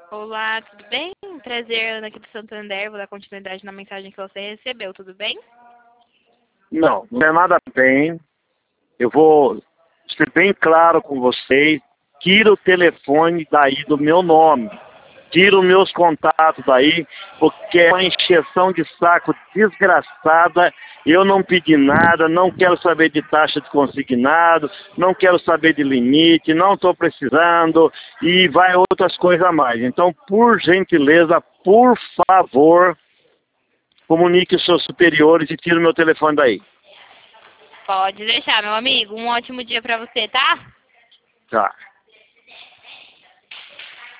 Olá, tudo bem? Prazer, Ana aqui do Santander. Vou dar continuidade na mensagem que você recebeu, tudo bem? Não é nada bem. Eu vou ser bem claro com vocês. Tira o telefone daí do meu nome. Tira os meus contatos daí, porque é uma encheção de saco desgraçada. Eu não pedi nada, não quero saber de taxa de consignado, não quero saber de limite, não estou precisando e vai outras coisas a mais. Então, por gentileza, por favor, comunique os seus superiores e tire o meu telefone daí. Pode deixar, meu amigo. Um ótimo dia pra você, tá? Tá.